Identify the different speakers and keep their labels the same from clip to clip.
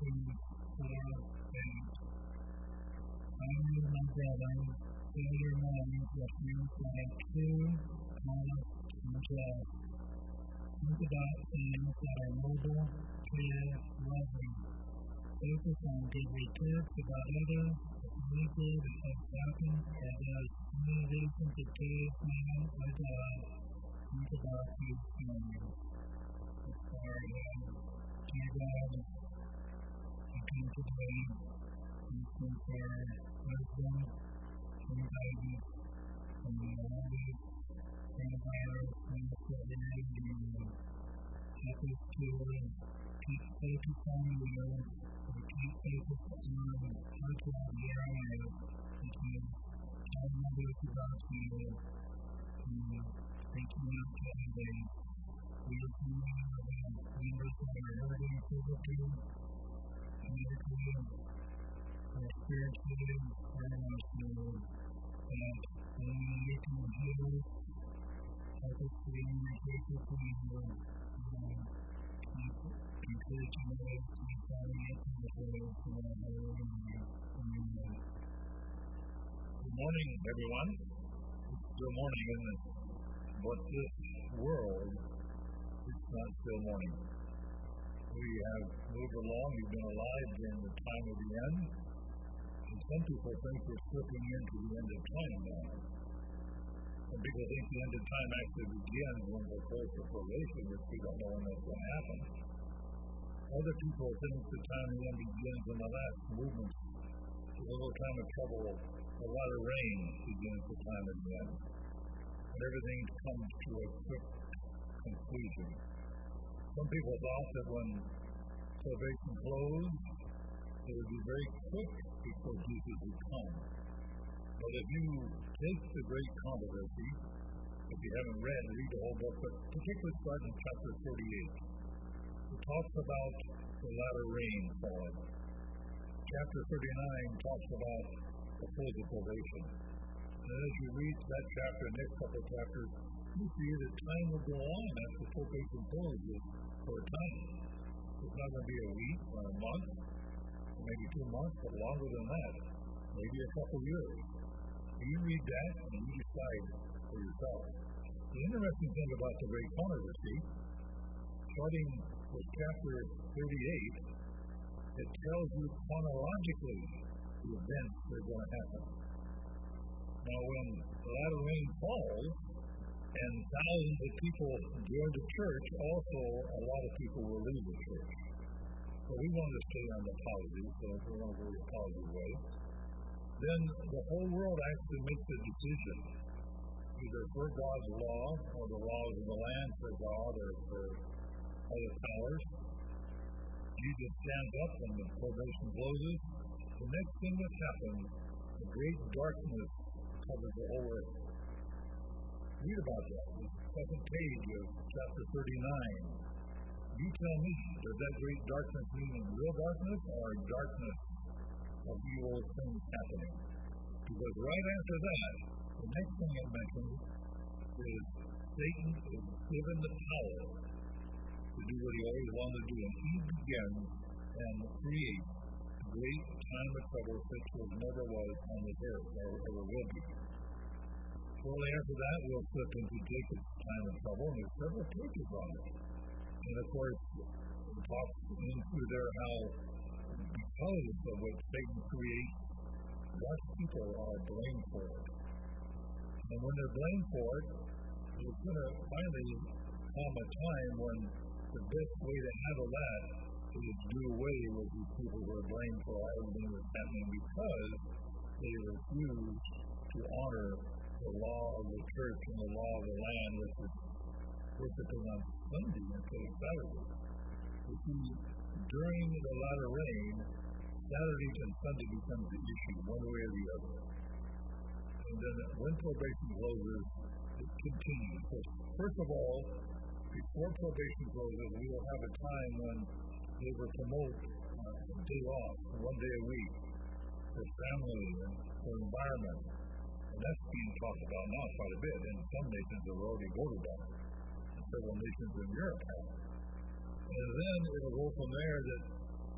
Speaker 1: 4, 8. Honor my brother, fill your mind with things like true, honest, and just. Think about things that are noble, pure, lovely. Focus on good reports about others, anything that has happened that has any reason to praise man or God. Think about these things. Dear God, I come today asking for wisdom and guidance from all these coronavirus things that are happening. Help us to keep focused on you, and keep focused on how to hear our lives, because telling others about you, and reaching out to others. We are familiar with members that are hurting physically, medically, or spiritually, or emotionally, that only you can heal. Help us to be more faithful to you, and encourage others to be following up in the ways of our holy name. Amen.
Speaker 2: Good morning, everyone. It's still morning, isn't it? But this world, it's not still morning. We have moved along. We've been alive during the time of the end. And some people think we're slipping into the end of time now. Some people think the end of time actually begins when we're close to probation, which we don't know when that's going to happen. Other people think the time of the end begins when the last movement, a little time of trouble, a lot of rain begins the time of the end. And everything comes to a quick conclusion. Some people thought that when salvation closed, it would be very quick before Jesus would come. But if you take the great controversy, if you haven't read the whole book, but particularly start in chapter 38. It talks about the latter rain falling. Chapter 39 talks about the close of probation. And as you read that chapter, next couple of chapters, you see that time will go on after probation closes for a time. It's not going to be a week or a month, or maybe 2 months, but longer than that, maybe a couple of years. You read that and you decide for yourself. The interesting thing about the great controversy, starting with chapter 38, it tells you chronologically the events that are going to happen. Now, when the latter rain falls and thousands of people join the church, also a lot of people will leave the church. So we want to stay on the positive, so we want to go the positive way. Then the whole world actually makes a decision, either for God's law or the laws of the land for God or for other powers. Jesus stands up when the probation closes. The next thing that happens, the great darkness covers the whole earth. Read about that. It's the second page of chapter 39. You tell me, does that great darkness mean real darkness or darkness of evil things happening? Because right after that, the next thing it mentions is Satan is given the power to do what he always wanted to do, and he begins and creates a great time of trouble such as never was on this earth or ever will be. Shortly after that, we'll slip into Jacob's time of trouble, and there's several pages on it. And of course, it talks into there how because of what Satan creates, God's people are blamed for it. And when they're blamed for it, there's going to finally come a time when the best way to handle that is do away with these people who are blamed for everything that's happening because they refuse to honor the law of the church and the law of the land, which is worshiping on Sunday instead of Saturday. You see, during the latter rain, Saturdays and Sunday becomes the issue, one way or the other. And then when probation closes, it continues. So first of all, before probation closes, we will have a time when they will promote a day off, 1 day a week, for family and for environment. And that's being talked about now quite a bit. And some nations have already voted on it. Several nations in Europe have. And then it'll go from there that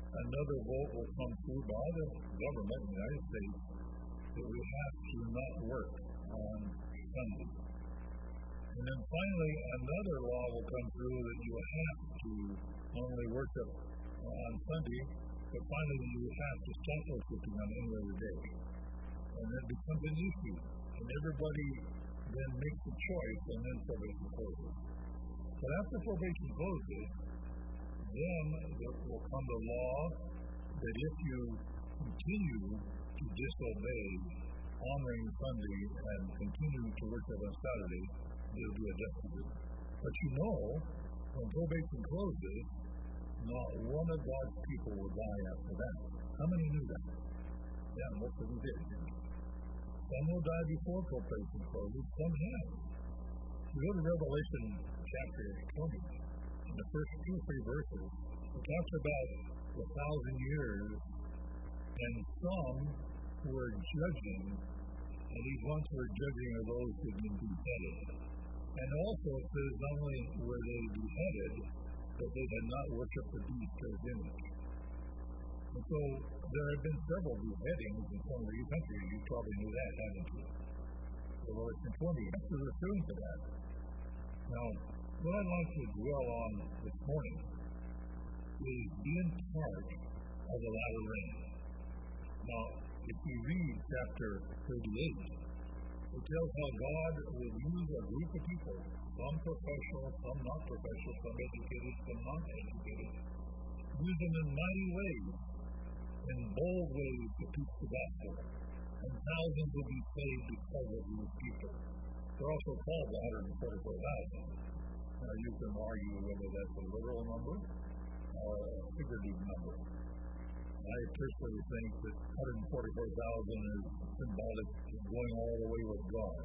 Speaker 2: another vote will come through by the government in the United States that we have to not work on Sunday. And then finally, another law will come through that you have to not only worship on Sunday, but finally you have to stop worshiping on any other day. And it becomes an issue. And everybody then makes a choice, and then probation closes. But after probation closes, then there will come the law that if you continue to disobey honoring Sunday and continue to worship on Saturday, there'll be a death penalty. But you know, when probation closes, not one of God's people will die after that. How many knew that? Yeah, most of them did. Some will die before probation closes, some have. If you go to Revelation chapter 20, in the first 2 or 3 verses, it talks about the 1,000 years, and some were judging, and these ones who were judging are those who had been beheaded. And also it says not only were they beheaded, but they had not worshipped the beast or his image. And so there have been several beheadings in some of these countries. You probably knew that, haven't you? Revelation 20, that's referring to that. Now, what I'd like to dwell on this morning is being part of the latter rain. Now, if you read chapter 38, it tells how God will use a group of people, some professional, some not professional, some educated, some not educated, use them in mighty ways, in bold ways to teach the gospel. And thousands will be saved because of these people. They're also called 144,000. Now, you can argue whether that's a literal number or a figurative number. I personally think that 144,000 is symbolic of going all the way with God.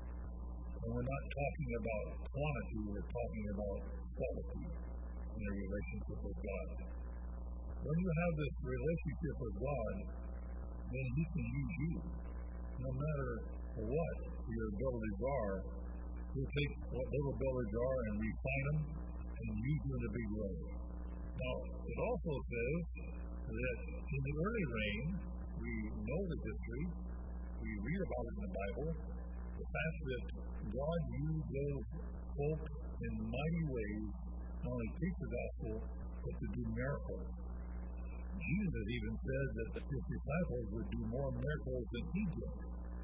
Speaker 2: And we're not talking about quantity, we're talking about quality in a relationship with God. When you have this relationship with God, then He can use you. No matter what your abilities are, He'll take what little abilities are and refine them and use them in a big way. Now, it also says that in the early reign, we know the history, we read about it in the Bible, the fact that God used those folk in mighty ways, not only teach the gospel, but to do miracles. Jesus even said that His disciples would do more miracles than He did.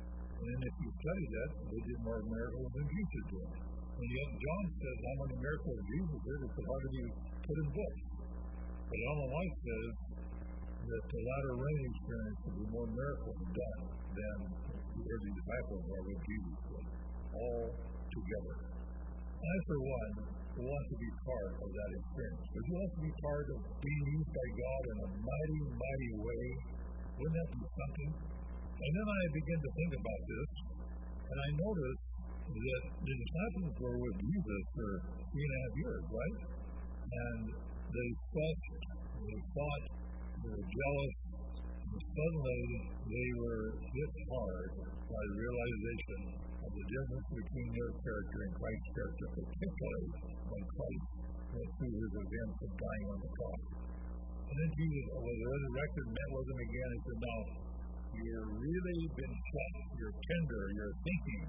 Speaker 2: And if you study that, they did more miracles than Jesus did. And yet John says how many miracles Jesus did, it's hard to be put in books. But Ellen White says that the latter rain experience will be more miracles done than the early disciples are with Jesus did, all together. I, for one, want to be part of that experience. Would you want to be part of being used by God in a mighty, mighty way? Wouldn't that be something? And then I began to think about this, and I noticed that the disciples were with Jesus for 3.5 years, right? And they fussed, they fought, they were jealous, and suddenly they were hit hard by the realization of the difference between their character and Christ's character, particularly when Christ went through his events of dying on the cross. And then Jesus was resurrected, met with them again, and said, now, you're really been shut, you're tender, you're thinking,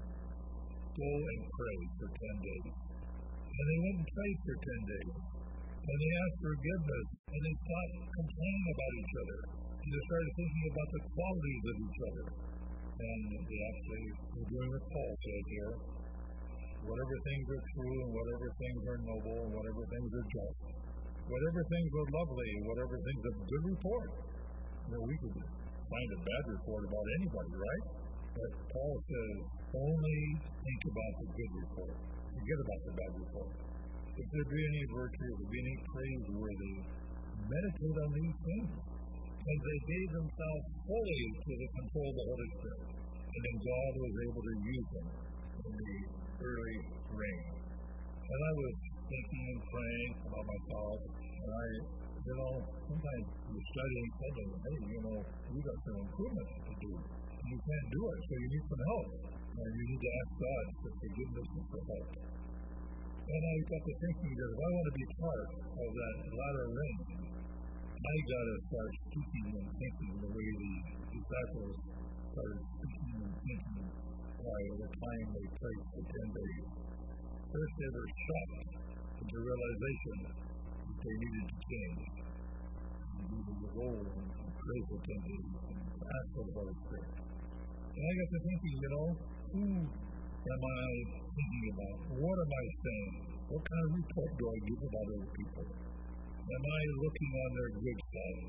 Speaker 2: go and pray for 10 days. And they went and prayed for 10 days. And they asked forgiveness, and they stopped complaining about each other. And they started thinking about the qualities of each other. And they actually were doing what Paul says here. Whatever things are true, and whatever things are noble, and whatever things are just, whatever things are lovely, whatever things of good report. You know, we could find a bad report about anybody, right? But Paul says, only think about the good report. Forget about the bad report. If there be any virtue, if there be any praiseworthy, meditate on these things. And they gave themselves fully to the control of the Holy Spirit. And then God was able to use them in the early reign. And I was thinking and praying about myself, and I, sometimes you're studying something, hey, you got some improvements to do. And you can't do it, so you need some help. And you need to ask God for forgiveness and for help. And I got to thinking that if I want to be part of that latter rain, I got to start speaking and thinking the way the disciples started speaking and thinking by the time they prayed for 10 days. First, they were shocked into realization that they needed to change. And needed to go and pray for 10 days and ask for the Holy Spirit. And I got to thinking, who am I thinking about? What am I saying? What kind of report do I give about other people? Am I looking on their good side?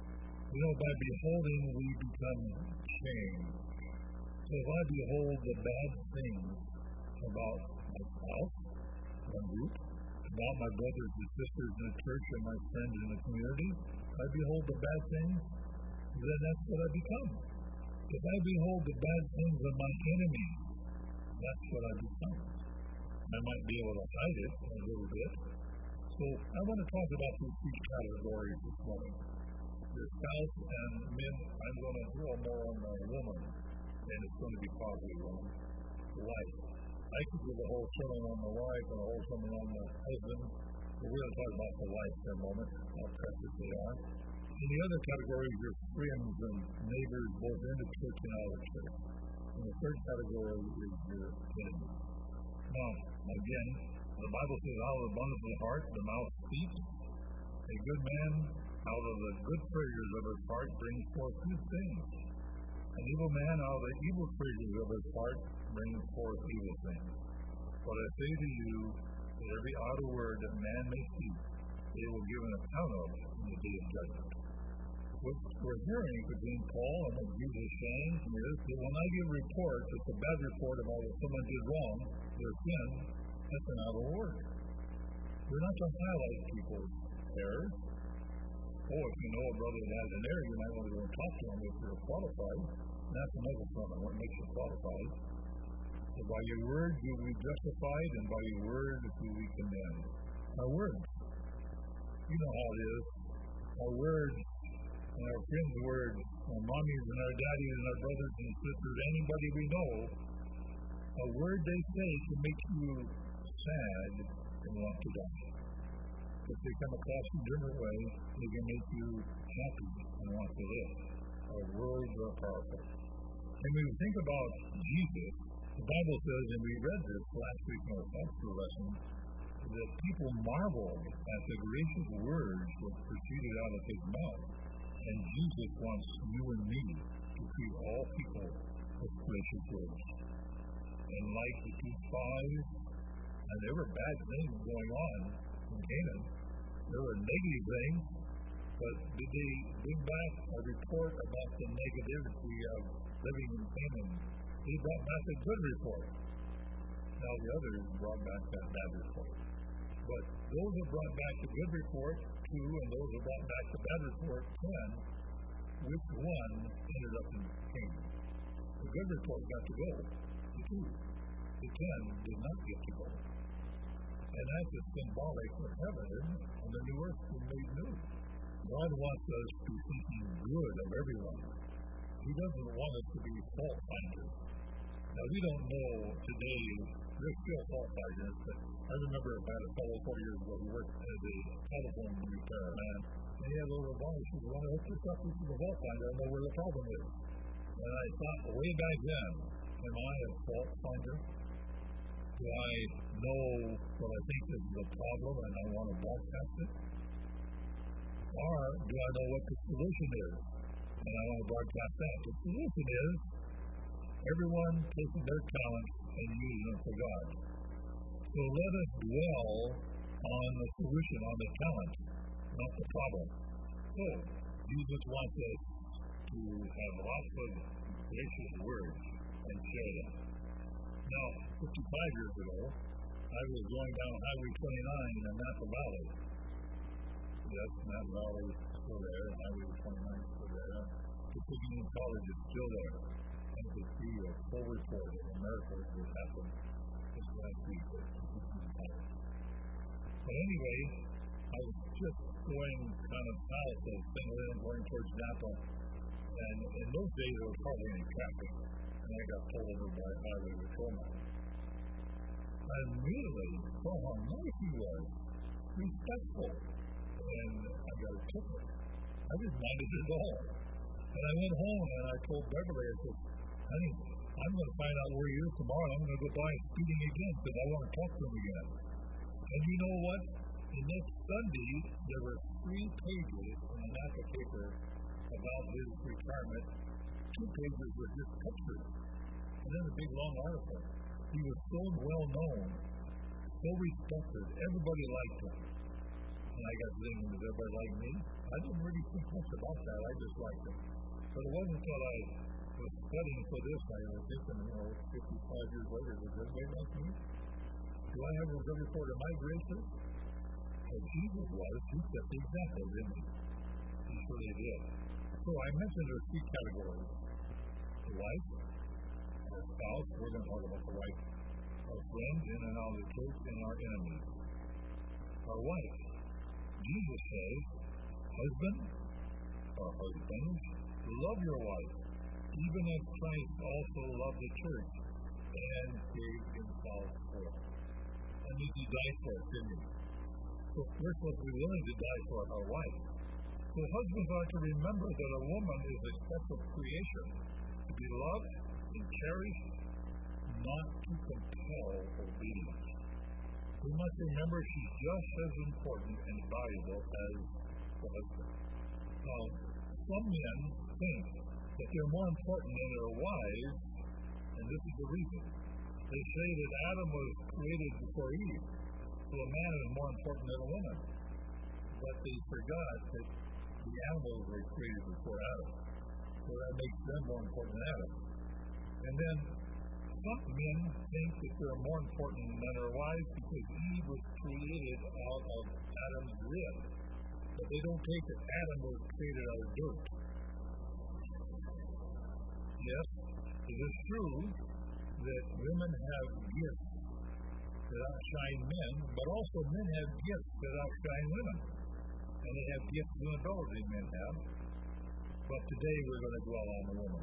Speaker 2: By beholding, we become changed. So if I behold the bad things about myself, my group, about my brothers and sisters in the church and my friends in the community, I behold the bad things, then that's what I become. If I behold the bad things of my enemies, that's what I become. I might be able to hide it a little bit. So I want to talk about these three categories this morning. The spouse and men, I'm going to drill more on the woman, and it's going to be probably on the wife. I could give a whole sermon on the wife and a whole sermon on the husband, but we're going to talk about the wife for a moment, how precious they are. And the other category is your friends and neighbors, both in the church and out of the church. And the third category is your enemies. Now, again, the Bible says, out of the abundance of the heart, the mouth speaks. A good man, out of the good treasures of his heart, brings forth good things. An evil man, out of the evil treasures of his heart, brings forth evil things. But I say to you, that every idle word that man may speak, they will give an account of in the day of judgment. What we're hearing between Paul and what Jesus is saying is that when I give a report, it's a bad report about what someone did wrong, their sin, that's an idle word. We're not to highlight people's errors. If you know a brother that has an error, you might want to go and talk to him if you're qualified. And that's another sermon, what makes you qualified. So by your word you will be justified, and by your word you will be condemned. Our words. You know how it is. Our words, and our friends' words, our mommies and our daddies and our brothers and sisters, anybody we know, a word they say can make you sad and want to die. If they come across in a different way, they can make you happy and want to live. Our words are powerful. And when we think about Jesus, the Bible says, and we read this last week in our gospel lesson, that people marveled at the gracious words that proceeded out of his mouth. And Jesus wants you and me to treat all people with gracious words. And like the two spies, and there were bad things going on in Canaan. There were negative things, but did they bring back a report about the negativity of living in Canaan? They brought back a good report. Now the others brought back that bad report. But those who brought back the good report, 2, and those who brought back the bad report, 10, which one ended up in Canaan? The good report got to go. The 2. The 10 did not get to go. And that's a symbolic of heaven and the new earth being made new. God wants us to be thinking good of everyone. He doesn't want us to be fault finders. Now, we don't know today, there's still fault finders, but I remember I had a fellow 4 years ago who worked as a telephone repairman, and he had a little advice. He said, when I hook this up, this is a fault finder, I know where the problem is. And I thought, way back then, am I a fault finder? Do I know what I think is the problem and I want to broadcast it? Or do I know what the solution is and I want to broadcast that? The solution is everyone taking their talents and using them for God. So let us dwell on the solution, on the talent, not the problem. So Jesus wants us to have lots of gracious words and share them. Now, 55 years ago, I was going down Highway 29 in Napa Valley. Yes, Napa Valley is still there. Highway 29 is still there. The Union College is still there. I could see a full report of America that happened this last week at the Union College. But anyway, I was just going kind of south of St. Louis, going towards Napa. And in those days, there was hardly any traffic. And I got pulled over by a highway patrolman. I immediately saw how nice he was, respectful, and I got a ticket. I didn't mind it at all. And I went home and I told Beverly, I said, honey, I'm going to find out where he is tomorrow. I'm going to go by speeding again because I want to talk to him again. And you know what? The next Sunday, there were 3 pages in the Napa paper about his retirement. 2 pages were just pictures. And then a big long article. He was so well known, so respected. Everybody liked him. And I got thinking, does everybody like me? I didn't really think much about that. I just liked him. But it wasn't until I was studying for this, I was thinking, 55 years later, does everybody like me? Do I have a good report of my graces? Well, Jesus was. He set the example, didn't he? He surely did. So I mentioned there are 3 categories. The wife, our spouse, we're going to talk about the wife, our friends in and out of the church, and our enemies. Our wife. Jesus says, husband, or husbands, love your wife, even as Christ also loved the church and gave himself for it. That means he died for it, didn't he? So we're supposed to be willing to die for our wife. So husbands are to remember that a woman is a special creation, to be loved and cherished, not to compel obedience. We must remember she's just as important and valuable as the husband. Now, some men think that they're more important than their wives, and this is the reason. They say that Adam was created before Eve, so a man is more important than a woman. But they forgot that the animals were created before Adam, so that makes them more important than Adam. And then some men think that they're more important than their wives because Eve was created out of Adam's rib. But they don't take that Adam was created out of dirt. Yes, it is true that women have gifts that outshine men, but also men have gifts that outshine women. And they have gifts and abilities men have. But today we're going to dwell on the woman.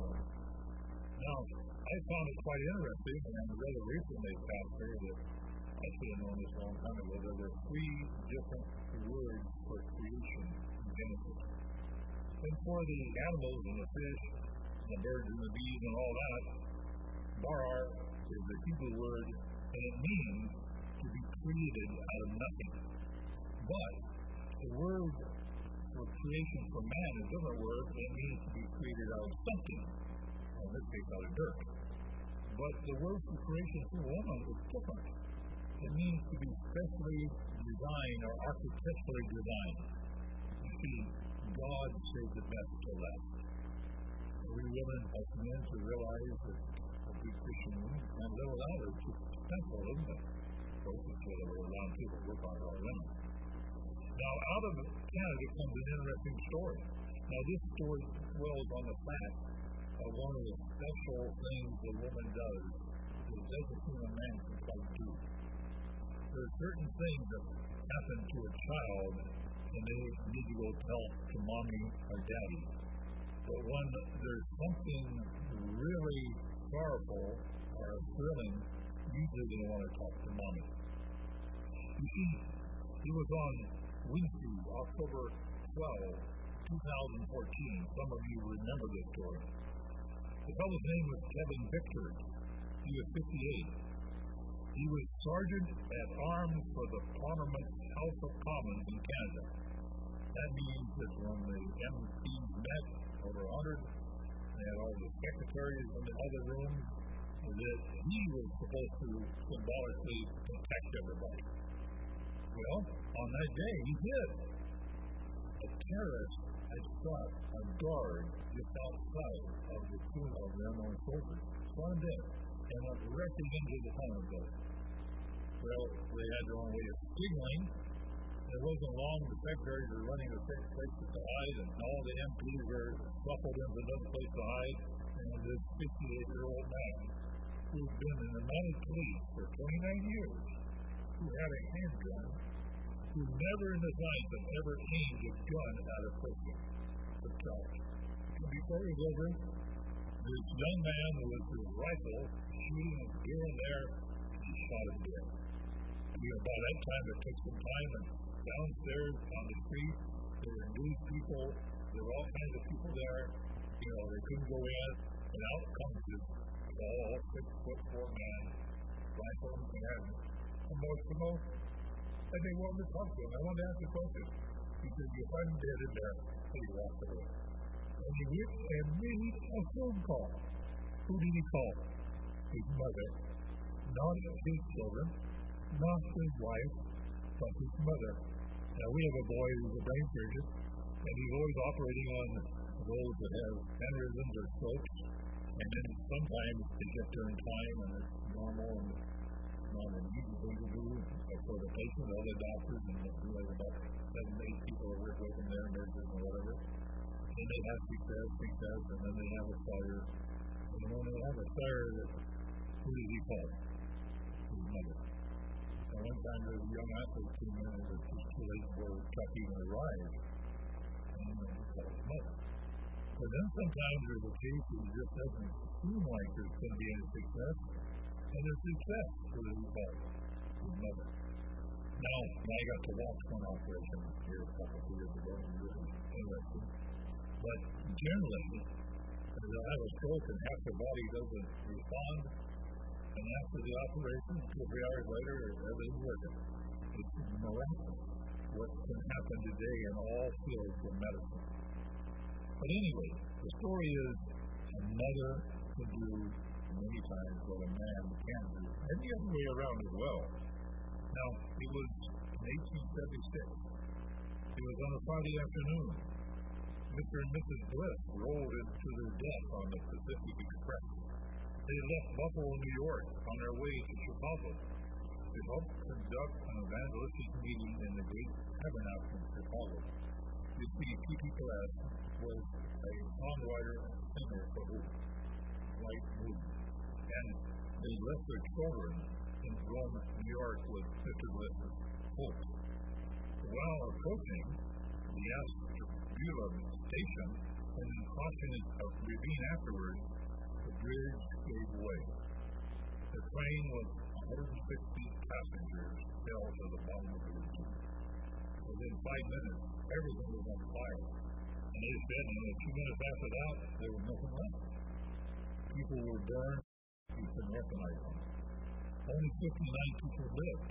Speaker 2: Now, I found it quite interesting, and rather recently, Pastor, that I should have known this a long time ago, that there are 3 different words for creation in Genesis. And for the animals and the fish, the birds and the bees and all that, bara is the Hebrew word, and it means to be created out of nothing. But the word for creation for man is a different word, and it means to be created out of something. In this case, out of dirt. But the word for creation for woman is different. It means to be specially designed or architecturally designed. You see, God saved the best to last. We women, as men, to realize that a good Christian woman can live without it. It's expensive, isn't it? Of course, it's the other way around, too, but we're talking about women. Now, out of Canada comes an interesting story. Now, this story dwells on the fact one of the special things a woman does is everything a man can quite do. There are certain things that happen to a child and they need to go tell to mommy or daddy. But when there's something really powerful or thrilling, usually they want to talk to mommy. You see, it was on Wednesday, October 12, 2014. Some of you remember this story. The fellow's name was Kevin Victor. He was 58. He was sergeant at arms for the Parliament House of Commons in Canada. That means that when the MPs met, over 100, they had all the secretaries in the other room, that he was supposed to symbolically protect everybody. Well, on that day, he did. A terrorist had shot a guard just outside of the tomb of their own soldiers. Shot him dead and went directly into the Parliament building. Well, they had their own way of signaling. It wasn't long, the secretaries were running to fix places to hide, and all the MPs were shuffled into another place to hide, and this 58-year-old man, who'd been in the mounted police for 29 years, who had a handgun, who never in his life had ever aimed a gun at a person himself. And before he was over, this young man with his rifle shooting here and there, he shot him dead. By that time, it took some time, and downstairs on the street, There were news people. There were all kinds of people there. They couldn't go in. And out comes this tall, 6'4" man, rifle in hand, emotional. And they wanted to talk to him. I wanted to ask a question. He said, "You'll find him dead in there." And he walked away. And he went and made a phone call. Who did he call? His mother. Not his children, not his wife, but his mother. Now, we have a boy who's a brain surgeon, and he's always operating on those that have aneurysms or strokes. And then sometimes they get there in time, and it's normal, and it's not an easy thing to do for the patient, all the doctors, and there's about 7 to 8 people that work with them there, nurses and whatever. And they have success, and then they have a fire. And when they have a fire, who does he call? His mother. And one time there was a young athlete came in, and it was just too late for the truck even to arrive. And he called his mother. But then sometimes there's a case that just doesn't seem like there's going to be any success, and there's success for the result, his mother. Now, I got to watch one operation here a couple of years ago, and it was interesting. But generally, they'll have a stroke and half their body doesn't respond, and after the operation, 2 or 3 hours later, everything's working. It's miraculous what can happen today in all fields of medicine. But anyway, the story is a mother can do many times what a man can do, and the other way around as well. Now, it was in 1876. It was on a Friday afternoon. Mr. and Mrs. Bliss rolled into their death on the Pacific Express. They left Buffalo, New York, on their way to Chicago. They helped conduct an evangelistic meeting in the Great Tabernacle in Chicago. You see, P.T. Glass was a songwriter and singer for the white movement. And they left their children in Rome, New York, with Mr. Bliss's folks. While approaching the Ashtabula station, and then crossing a ravine afterwards, the bridge gave way. The train with 160 passengers fell to the bottom of the ravine. Within 5 minutes, everything was on fire. And they said, 2 minutes after that, there was nothing left. People were burned. You couldn't recognize them. Only 59 people lived.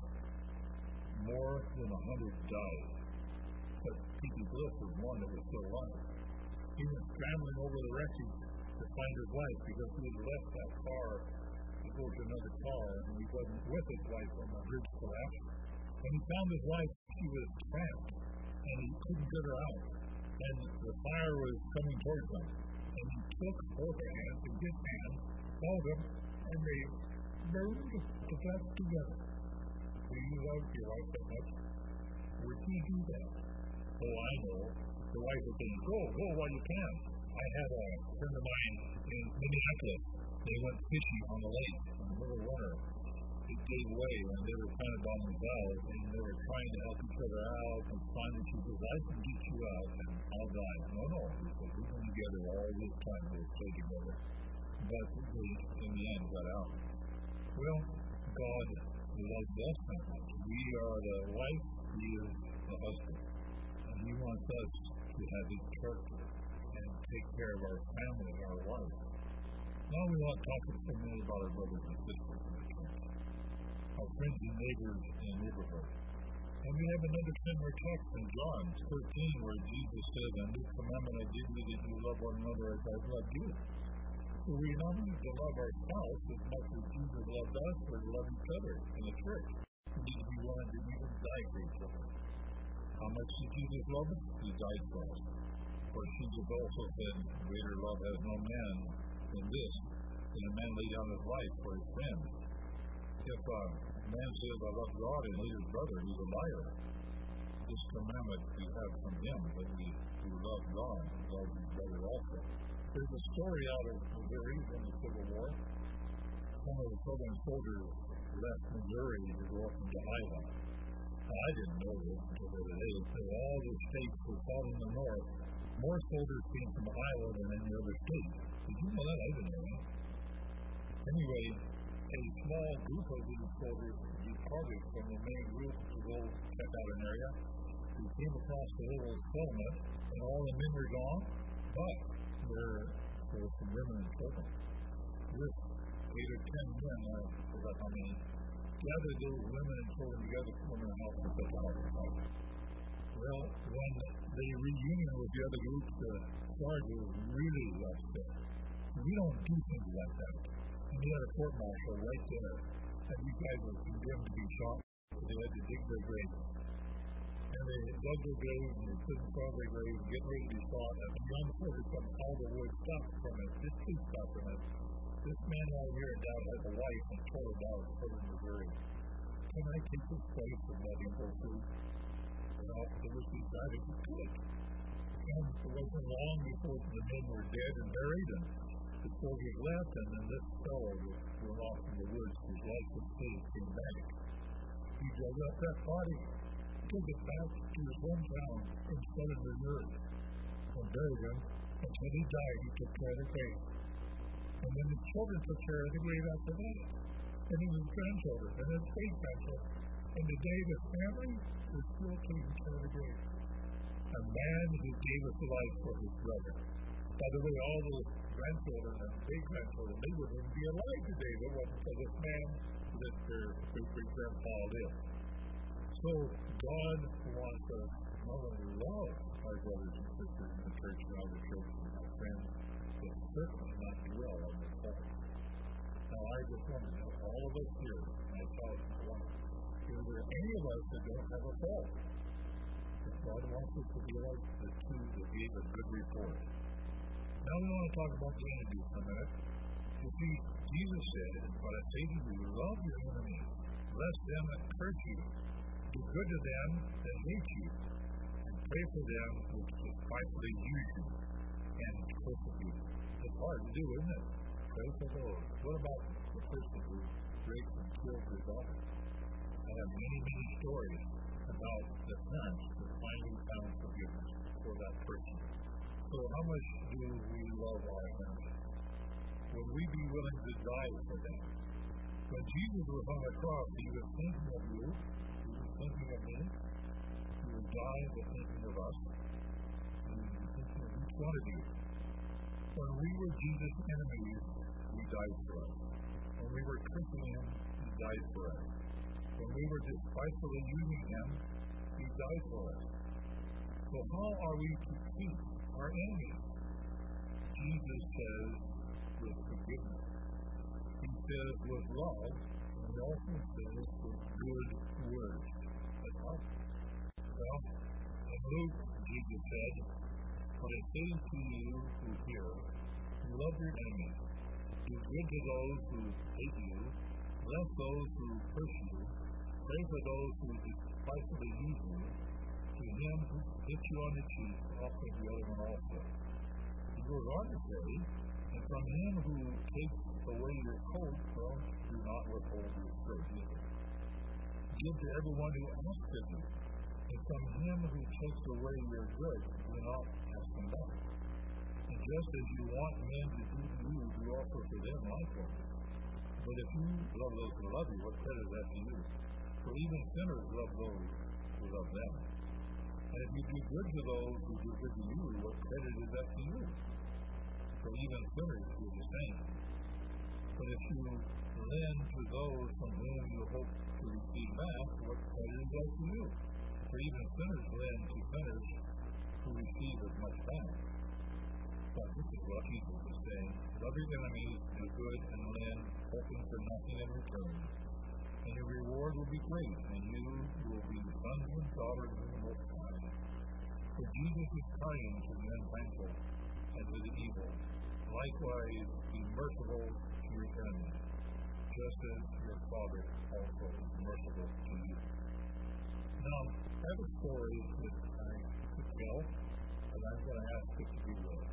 Speaker 2: More than 100 died. But P.T. Bliss was one that was still alive. He was scrambling over the wreckage to find his wife because he had left that car to go to another car, and he wasn't with his wife when the bridge collapsed. When he found his wife, she was trapped, and he couldn't get her out. And the fire was coming towards them. And he took both her hands and his hands, held them, and they burned to death together. Do you love your wife that much? Would you do that? Oh, I know. The wife was saying, go while you can. I had a friend of mine in Minneapolis. They went fishing on the lake in the middle of winter. It gave way, and they were kind of by themselves, and they were trying to help each other out, and finally she says, I can get you out, and I'll die. No, he said, we've been together all this time, we'll stay together. But they, in the end, got out. Well, God loves us that much. We are the wife, He is the husband. And He wants us to have His character and take care of our family, our wife. Now we want to talk a minute about our brothers and sisters in the church, our friends and neighbors in the neighborhood. And we have another similar text in John 13 where Jesus says, a new commandment I give you that you love one another as I've loved you. So we not only to love our spouse as much as Jesus loved us, but to love each other in the church. We need to be willing to even die for each other. How much did Jesus love us? He died for us. For Jesus also said, greater love has no man than this, than a man lay down his life for his friends. If a man says, I love God and hate his brother, he's a liar. This commandment we have from him, that we love God and love his brother also. There's a story out of Missouri in the Civil War. Some of the Southern soldiers left Missouri to go up into Iowa. Now, I didn't know this until the other day. So all the states were fought in the north. More soldiers came from Iowa than any other state. Did you know that? I didn't know that. Anyway, a small group of these soldiers departed from the main group to go check out an area. we came across the little settlement, and all the men were gone, but there were some women and children. This 8 or 10 men, I forgot how many, gathered those women and children together from their house and built a house. Well, when they reunited with the other groups, the Sarge was really upset. So we don't do things like that. And he had a court-martial right there. And these guys were condemned to be shot. So they had to dig their graves. And they dug their graves and they stood in front of their graves, getting ready to be shot. And beyond the further come all the wood stopped from it. This tree stopped from it. This man out here in Dowd has a wife and told her Dowd to put her in Missouri. Can I take this place and let him go through? Well, it was decided he could. And it wasn't long before the men were dead and buried, and the soldiers left, and then this fellow went off in the woods. His life was saved, came back. He dug up that body, took it back to his hometown in southern Missouri, and buried him. And when he died, he took care of the grave. And then his children took care of the grave after that. And his grandchildren, and his great-grandchildren. And today the family is still taking care of the grave. A man who gave us life for his brother. By the way, all those grandchildren and great-grandchildren, they wouldn't be alive today if it wasn't for this man that their great-grandpa lived. So God wants us not only to love our brothers and sisters in the church and other churches and our friends, but certainly not dwell on the fault. Now, I just want to know, all of us here, myself and one, is there any of us that don't have a fault? If God wants us to be like the two that gave a good report. Now we want to talk about the enemies for a minute. You see, Jesus said, "But I say to you, love your enemies, bless them that curse you, do good to them that hate you, and pray for them which despitefully use you and persecute." It's hard to do, isn't it? Pray for those. What about the person who raped and killed his daughter? I have many, many stories about the parents who finally found forgiveness for that person. So how much do we love our enemies? Would we be willing to die for them? When Jesus was on the cross, he was thinking of you. He was thinking of me. He was dying but thinking of us. And he was thinking of each one of you. When we were Jesus' enemies, he died for us. When we were cursing him, he died for us. When we were despitefully using him, he died for us. So how are we to treat our enemies? Jesus says with forgiveness. He says with love, and he also says with good words. That's right. Well, in Luke, Jesus said, "But I say to you who hear, love your enemies, do good to those who hate you, bless those who curse you, pray for those who despitefully use you. To him who hits you on the cheek, offer the other one also." He goes on to say, "And from him who takes away your coat, do not withhold your skirt either. Give to everyone who asks of you, and from him who takes away your goods, do not ask them back. And just as you want men to do to you, do also to them likewise. But if you love those who love you, what credit is that to you? For even sinners love those who love them. And if you do good to those who do good to you, what credit is that to you? For even sinners do the same. But if you lend to those from whom you hope to receive back, what credit is that to you? For even sinners lend to sinners who receive as much back. But this is what Jesus is saying: love your enemies, do good, and lend, hoping for nothing in return. And your reward will be great, and you will be sons and daughters of the Most High. For Jesus is kind to the unthankful and to the evil. Likewise, be merciful to your enemies, just as your Father also is merciful to you. Now, I have a story that I could tell, and I'm going to ask it to be read.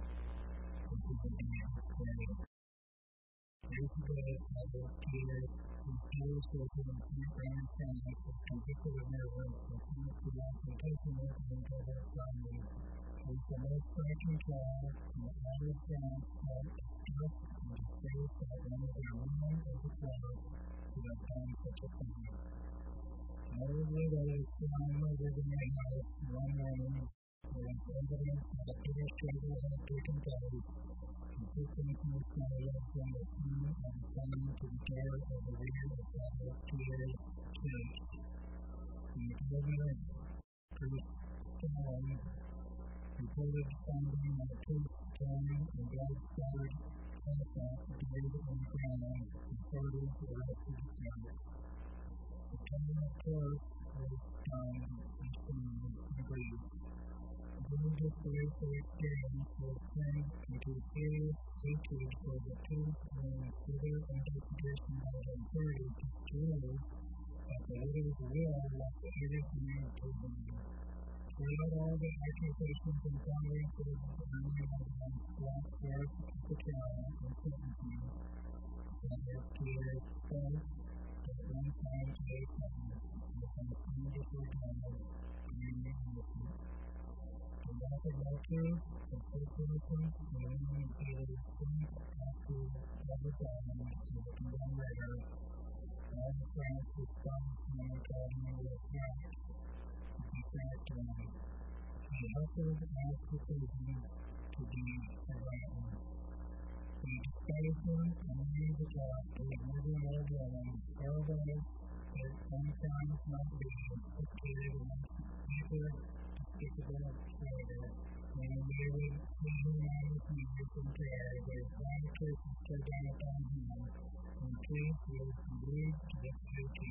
Speaker 1: Years ago, I lived here. Jews was in St. Brandon County, convicted of murder, and sentenced to life imprisonment until their family. It was the most striking trial to average France that discussed and disgraced that one of their men of the crowd could have done such a thing. No widows found murdered in their house one morning. There was evidence that a bitter struggle had taken place. Footprints in the snow led from the scene of the crime to the door of the rear of Father Pierre's church. The governor, Priest Stone, reported finding a priest torn and blood-splattered asphalt dead on the ground. Authorities arrested him. The criminal course was found and seen and breathed. The religious belief or experience was turned into a furious hatred for the priest and further investigation by the authorities disclosed that the widow's will left everything to them. Throughout all the accusations and findings of the evidence brought forth at the trial and sentencing, Father Pierre spoke that one time to his sentence was on stand before God and innocent. The lack of motive and faithfulness in the woman he was sent after double bound as a condemned murder. All the France despised him and called him a rat. He hustled out to prison to be forgotten. They despised him and knew the God who had never loved them. All those that one crimes might be was carried against deeper, despicable flavor. And when they would see him on his knees in prayer, they would find the curses poured down upon him, and the priest was glued to the guilty.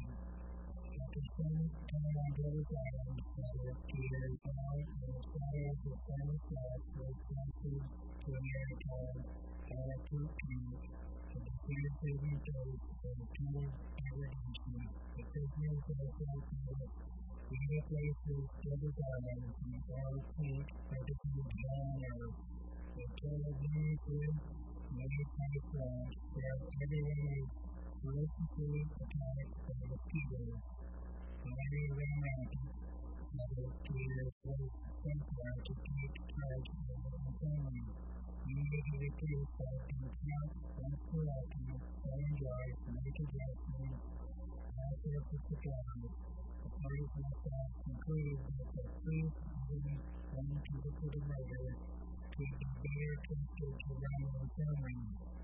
Speaker 1: After some time on Devil's Island, Father Pierre found in the shadow of the sun itself was transferred to America by a poop tank, a disease hidden place of total degradation. The prisoners of the legal places, Devil's Island, and all feet are distributed down there. They told measly, many-faced rats where everyone was ferociously attacked by mosquitoes. Already around rampant, Father Pierre was sent there to take charge of the family. Immediately the priest had been caught, once for all time, stolen dry, naked wrestling, all sorts of surprises. The parties themselves concluded that the priest, even when convicted of murder, could be better trusted to run the family.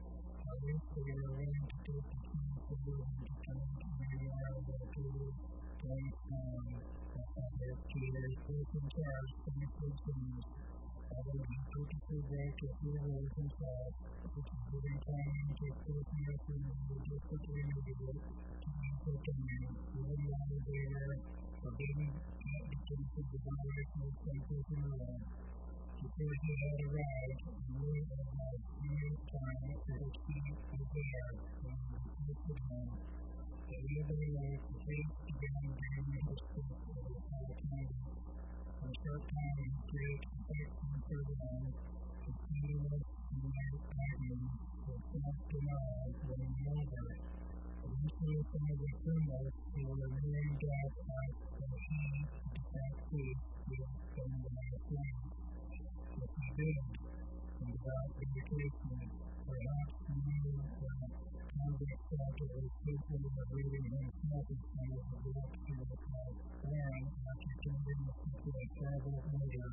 Speaker 1: At least they were willing to take the chance to live and to come to anywhere that appears going strong. Father Pierre was in charge of the prisoners, although he purposely broke a few rules himself, which included planning to prisoners who were desperately needed to use their time, even while they were forbidden because of the violation of some prison law. Before he had arrived, he knew about 2 years' time that which he was there when he tasted him. The little boy like the priest began bearing the footsteps of his fellow convicts. In a short time, his great affection for them, his tenderness and their agonies, was self-denial winning over. Eventually, some of the criminals who were nearing death asked that he, the fat priest, would spend the last rites. Yes, he did, and without education, perhaps he knew that convicts felt it was fearful of leaving himself instead of the direct to his life born after committing such a terrible murder.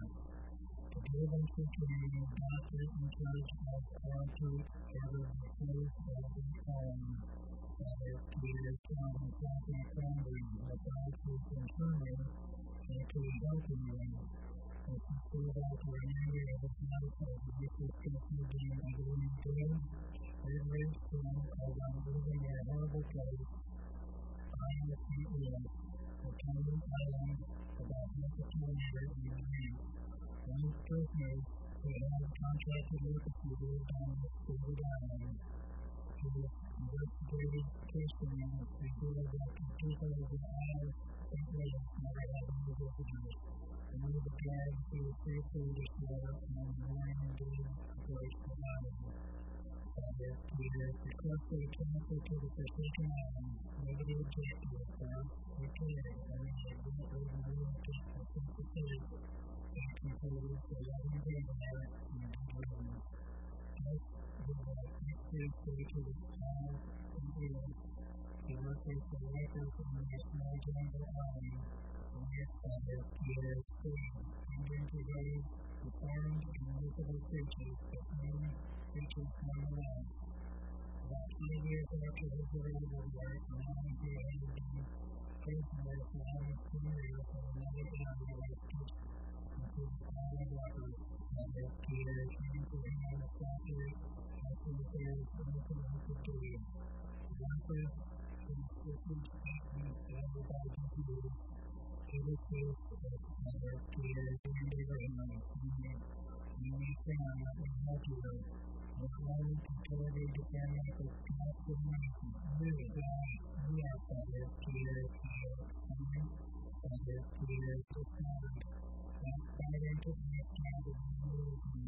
Speaker 1: To give them such a doctor in charge of quarantine ordered the close of the colony. Father Pierre found himself in a quandary without his infirmary and could help him. As he stood out the remainder of his life as a useless prisoner being undergoing good, it raised him as on leaving a horrible place, eyeing the St. Louis, a tiny island about half a kilometer in length. One of the prisoners who had contracted leprosy lived on this deserted island. His investigated questioning revealed that the people of the Isle of St. Louis never had any visitors. Only the dogs who were faithful to shore on the morning day approached the island. Father Pierre requested a transfer to the forsaken island. Nobody objected, of course. He cared, and he had been ordinarily take a sense of faith and concluded for letting them there and good living. Thus did the next priest go to the Isle of St. Louis. He worked with the workers in the small jungle army, and his father, Peter, stayed tending to those deformed and miserable creatures, but many creatures nonetheless. About 5 years after his arrival there, a man who had been prisoner for almost 10 years in another area was pushed into the town of lepers. Father Peter came to him and suffered after the there was anything he could do. The leper was twisted and was about to disease. Peter faced as Father Peter turned over him and said, "You may come, let me help you." This morning, he told me to bring up a glass of medicine. Really, God, you are Father Peter, he exclaimed. Father Peter responded, "Not quite into my stand of moving.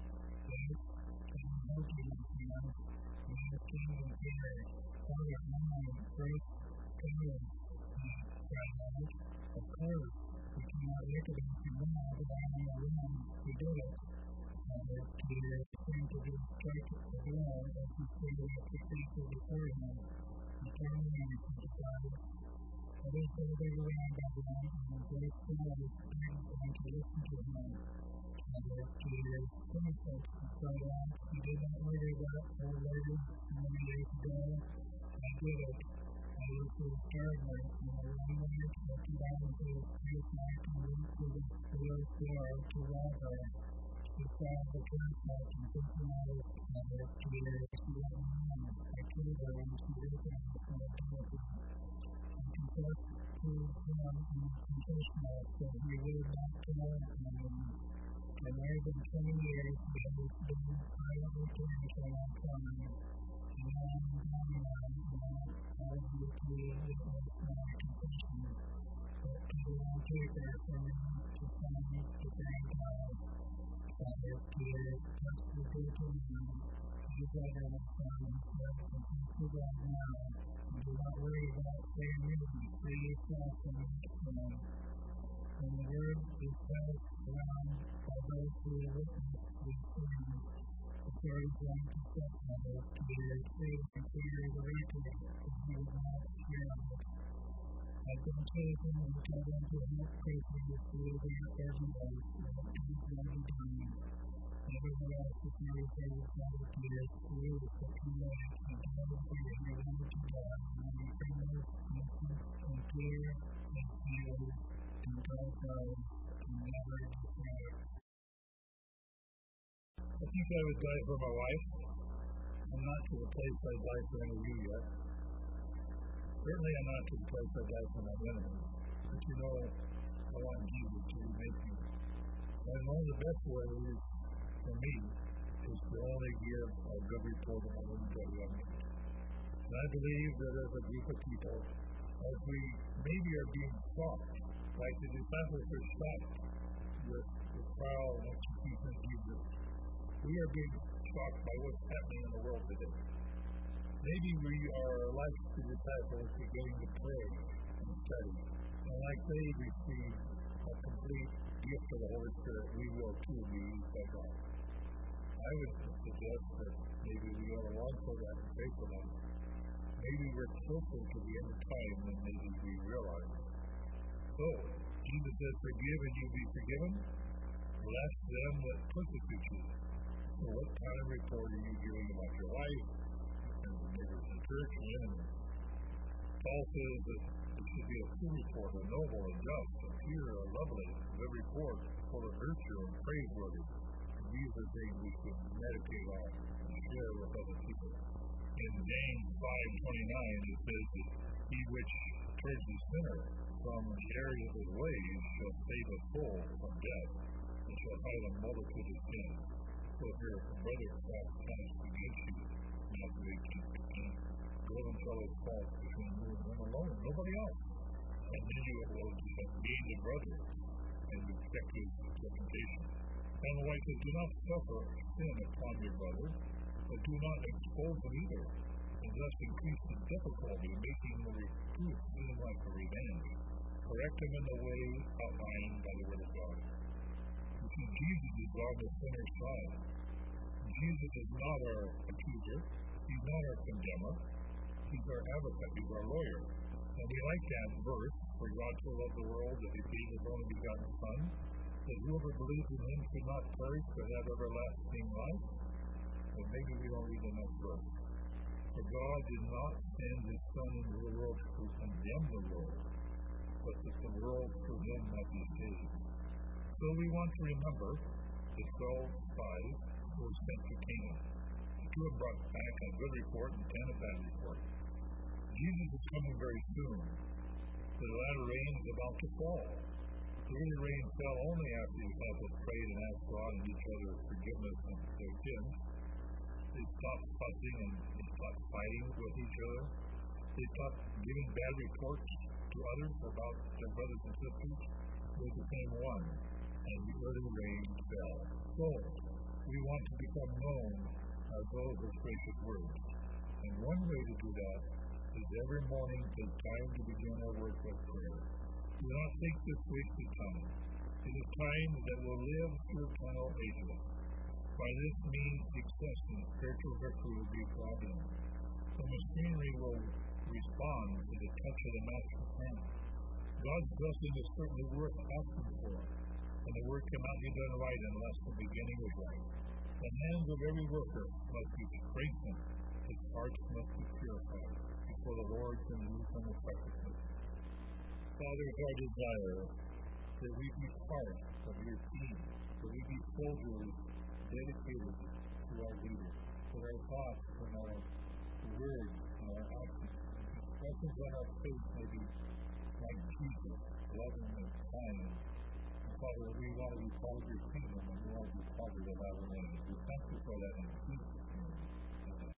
Speaker 1: Yes, can I help you, my friend?" He was king and Peter. "Father, mine, first, scholars," he cried out. "Of course, we cannot look at him from now, but I am alone. We did it." Father Peter seemed to be struck with the blow as he pointed out the creature before him. He turned around and sympathized. Others gathered around by them, and those scholars begged them to listen to him. Father Peter is innocent, he cried out. "He did not murder that old lady many years ago. I did it. I was his gardener, and one night I put on his face knife and went to the widow's door to rob her. He saw the parasite and synchronized Father Peter. She let me know. I killed her when she opened my identity. I confessed to him in confessional that he would not tell anyone. For more than 20 years, he has been silently caring for my crime. And now I'm dying now, I will plead witness my confession. But Peter won't take her for me to sign before I die." Father Peter touched the gentle man. "Please let her not come," he said, "confess to God now, and do not worry about saying anything. Free yourself from that sin." When the word is passed around by those who witnessed this sin, the authorities wanted to set Father Peter free and clear the record, but he would not hear of it. "I've been chosen and tell them to help prisoners through their ordeals, and it needs them to be done." Nevertheless, the Pharisees of Father Peter's rules were too late, and told where he wanted to die, and the criminals innocent and pure as he was, and God knows, and never defraud.
Speaker 2: I think I would die for my wife. I'm not to the place I'd die for any of you yet. Certainly I'm not to the place I'd die for my enemies. But you know, I want Jesus to remake me. And one of the best ways for me is to only give a good report of my own joy on me. And I believe that as a group of people, as we maybe are being shocked, like the disciples were shocked with the trial and execution of Jesus, we are being shocked by what's happening in the world today. Maybe we are like the disciples beginning to pray and study, and like they receive a complete gift of the Holy Spirit, we will too be used by God. I would suggest that maybe we ought to long for that and pray for that. Maybe we're closer to the end of time than maybe we realize. So, Jesus says, "Forgive and you'll be forgiven. Bless them that persecute you." So what kind of report are you giving about your life and the neighbors in church and enemies? Paul says that it should be a true report, a noble, a just, a pure, a lovely, a good report, full of virtue and praiseworthy. And these are things we should meditate on and share with other people. In James 5:29, it says that he which turns the sinner from the area of his ways shall save a soul from death, and shall hide a multitude of sins. So if your brother cracks past against you, Matthew 18:15, go and tell his fault between you and him alone, nobody else. And then you will gain the brother and you expect his reputation. And the wife says, "Do not suffer sin upon your brother, but do not expose him either, and thus increase the difficulty, making the reproof seem like a revenge. Correct him in the way outlined by the word of God." You see, Jesus is on the sinner's side. Jesus is not our accuser. He's not our condemner. He's our advocate. He's our lawyer. And we like that verse, for God so loved the world that he gave his only begotten Son, that whoever believes in him should not perish but have everlasting life. But maybe we don't read the next verse. For God did not send his Son into the world to condemn the world, but that the world through him might be saved. So we want to remember the 12 spies who were sent to Canaan. The 2 have brought back a good report and 10 a bad report. Jesus is coming very soon. The latter rain is about to fall. The early rain fell only after the disciples prayed and asked God and each other forgiveness of their sins. They stopped fussing and they stopped fighting with each other. They stopped giving bad reports to others about their brothers and sisters. They became one, and the early rain fell. So, we want to become known as those with gracious words. And one way to do that is every morning take time to begin our work with prayer. Do not think this wasted time. It is time that will live through eternal ages. By this means, success and spiritual victory will be brought in. The machinery will respond to the touch of the Master's hand. God's blessing is certainly worth asking for, and the work cannot be done right unless the beginning is right. The hands of every worker must be strengthened, his hearts must be purified, before the Lord can use them effectively. Father, it's our desire that we be part of your team, that we be soldiers dedicated to our leader, that our thoughts and our words and our actions, expressions on our face may be like Jesus, loving and kind. And Father, we want to be part of your kingdom and we want to be part of the latter rain. We thank you for that in Jesus'